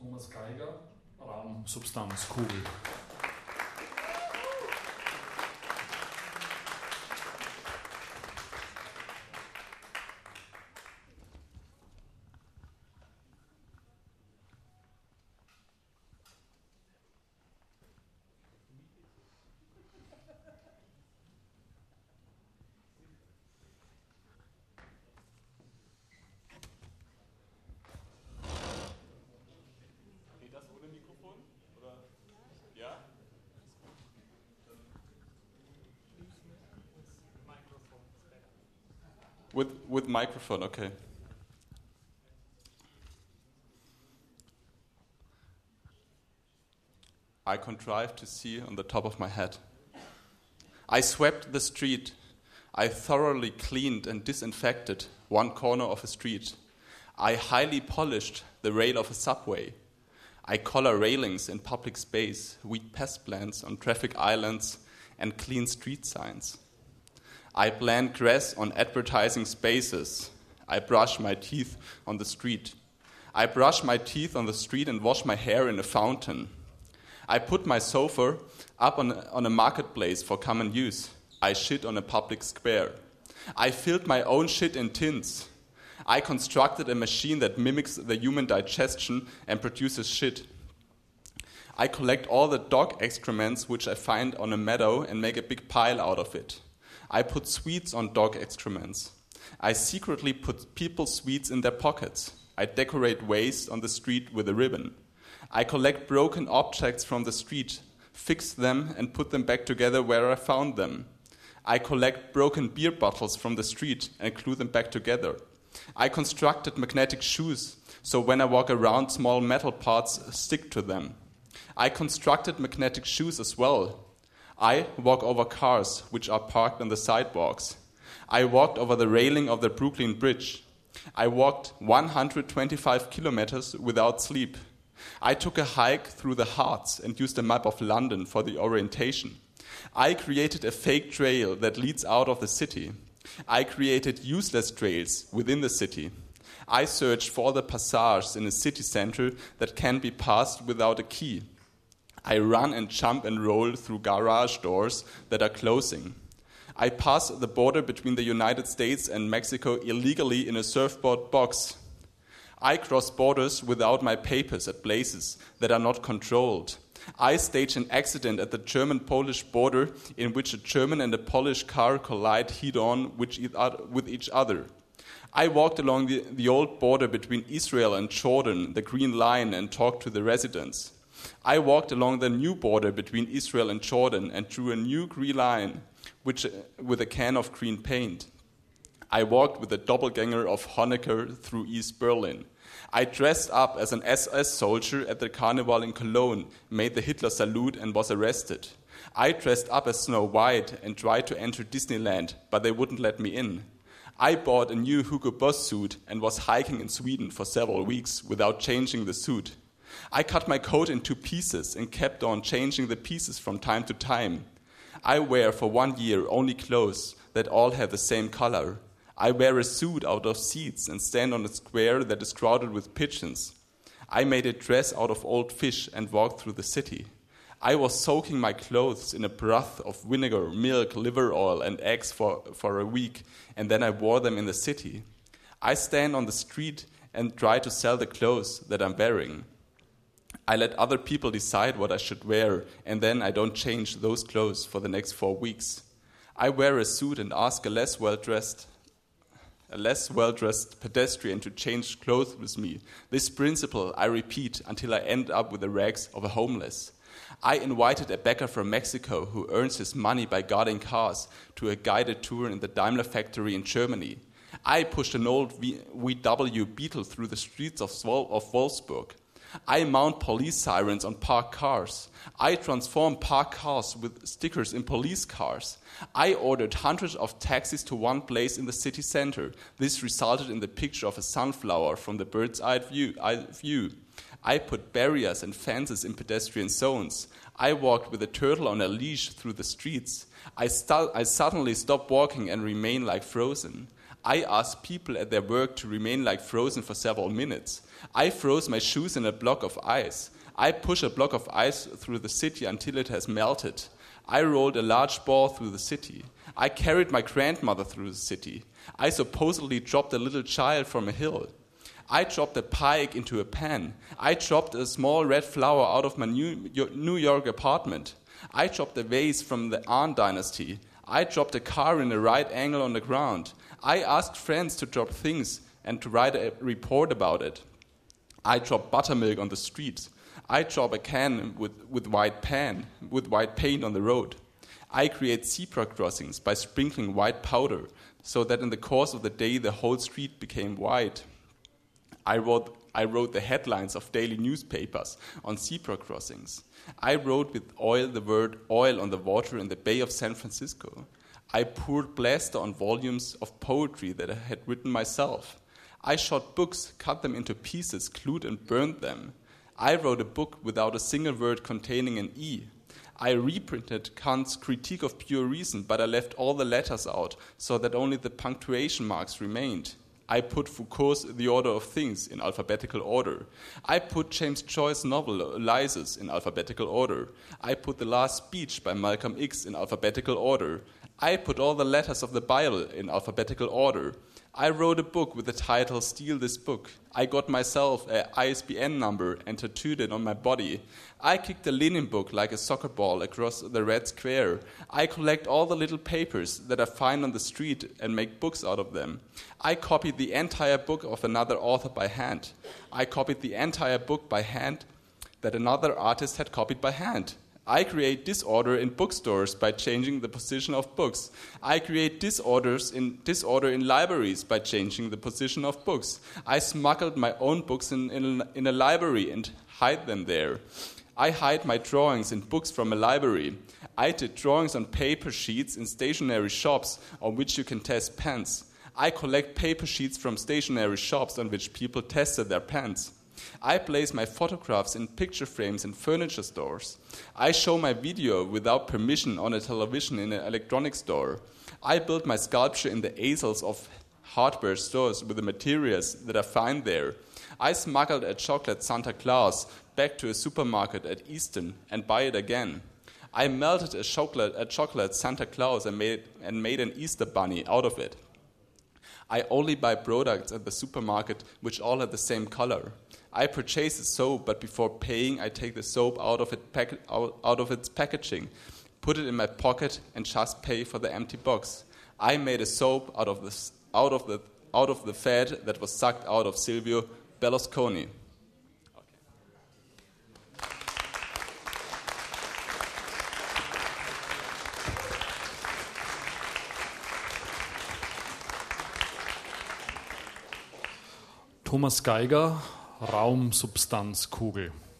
Thomas Geiger, Raum, Substanz, Kugel. With microphone, okay. I contrived to see on the top of my head. I swept the street. I thoroughly cleaned and disinfected one corner of a street. I highly polished the rail of a subway. I color railings in public space, weed pest plants on traffic islands, and clean street signs. I plant grass on advertising spaces. I brush my teeth on the street. I brush my teeth on the street and wash my hair in a fountain. I put my sofa up on a marketplace for common use. I shit on a public square. I filled my own shit in tins. I constructed a machine that mimics the human digestion and produces shit. I collect all the dog excrements which I find on a meadow and make a big pile out of it. I put sweets on dog excrements. I secretly put people's sweets in their pockets. I decorate waste on the street with a ribbon. I collect broken objects from the street, fix them, and put them back together where I found them. I collect broken beer bottles from the street and glue them back together. I constructed magnetic shoes, so when I walk around, small metal parts stick to them. I constructed magnetic shoes as well. I walk over cars which are parked on the sidewalks. I walked over the railing of the Brooklyn Bridge. I walked 125 kilometers without sleep. I took a hike through the Harz and used a map of London for the orientation. I created a fake trail that leads out of the city. I created useless trails within the city. I searched for the passages in a city center that can be passed without a key. I run and jump and roll through garage doors that are closing. I pass the border between the United States and Mexico illegally in a surfboard box. I cross borders without my papers at places that are not controlled. I stage an accident at the German-Polish border in which a German and a Polish car collide head-on with each other. I walked along the old border between Israel and Jordan, the Green Line, and talked to the residents. I walked along the new border between Israel and Jordan and drew a new green line with a can of green paint. I walked with a doppelganger of Honecker through East Berlin. I dressed up as an SS soldier at the carnival in Cologne, made the Hitler salute and was arrested. I dressed up as Snow White and tried to enter Disneyland, but they wouldn't let me in. I bought a new Hugo Boss suit and was hiking in Sweden for several weeks without changing the suit. I cut my coat into pieces and kept on changing the pieces from time to time. I wear for 1 year only clothes that all have the same color. I wear a suit out of seeds and stand on a square that is crowded with pigeons. I made a dress out of old fish and walked through the city. I was soaking my clothes in a broth of vinegar, milk, liver oil, and eggs for a week, and then I wore them in the city. I stand on the street and try to sell the clothes that I'm wearing. I let other people decide what I should wear, and then I don't change those clothes for the next 4 weeks. I wear a suit and ask a less well-dressed pedestrian to change clothes with me. This principle I repeat until I end up with the rags of a homeless. I invited a beggar from Mexico who earns his money by guarding cars to a guided tour in the Daimler factory in Germany. I pushed an old VW Beetle through the streets of Wolfsburg. I mount police sirens on parked cars. I transform parked cars with stickers in police cars. I ordered hundreds of taxis to one place in the city center. This resulted in the picture of a sunflower from the bird's eye view. I put barriers and fences in pedestrian zones. I walked with a turtle on a leash through the streets. I suddenly stopped walking and remained like frozen. I asked people at their work to remain like frozen for several minutes. I froze my shoes in a block of ice. I push a block of ice through the city until it has melted. I rolled a large ball through the city. I carried my grandmother through the city. I supposedly dropped a little child from a hill. I dropped a pike into a pan. I dropped a small red flower out of my New York apartment. I dropped a vase from the An dynasty. I dropped a car in a right angle on the ground. I asked friends to drop things and to write a report about it. I dropped buttermilk on the street. I drop a can with white paint on the road. I create zebra crossings by sprinkling white powder so that in the course of the day the whole street became white. I wrote the headlines of daily newspapers on zebra crossings. I wrote with oil the word oil on the water in the Bay of San Francisco. I poured plaster on volumes of poetry that I had written myself. I shot books, cut them into pieces, glued and burned them. I wrote a book without a single word containing an E. I reprinted Kant's Critique of Pure Reason, but I left all the letters out so that only the punctuation marks remained. I put Foucault's The Order of Things in alphabetical order. I put James Joyce's novel Ulysses in alphabetical order. I put The Last Speech by Malcolm X in alphabetical order. I put all the letters of the Bible in alphabetical order. I wrote a book with the title Steal This Book. I got myself an ISBN number and tattooed it on my body. I kicked the Lenin book like a soccer ball across the red square. I collect all the little papers that I find on the street and make books out of them. I copied the entire book of another author by hand. I copied the entire book by hand that another artist had copied by hand. I create disorder in bookstores by changing the position of books. I create disorder in libraries by changing the position of books. I smuggled my own books in a library and hide them there. I hide my drawings in books from a library. I did drawings on paper sheets in stationery shops on which you can test pens. I collect paper sheets from stationery shops on which people tested their pens. I place my photographs in picture frames in furniture stores. I show my video without permission on a television in an electronics store. I build my sculpture in the aisles of hardware stores with the materials that I find there. I smuggled a chocolate Santa Claus back to a supermarket at Easton and buy it again. I melted a chocolate Santa Claus and made an Easter bunny out of it. I only buy products at the supermarket which all have the same color. I purchase a soap, but before paying, I take the soap out of its packaging, put it in my pocket, and just pay for the empty box. I made a soap out of the fat that was sucked out of Silvio Berlusconi. Thomas Geiger, Raumsubstanzkugel.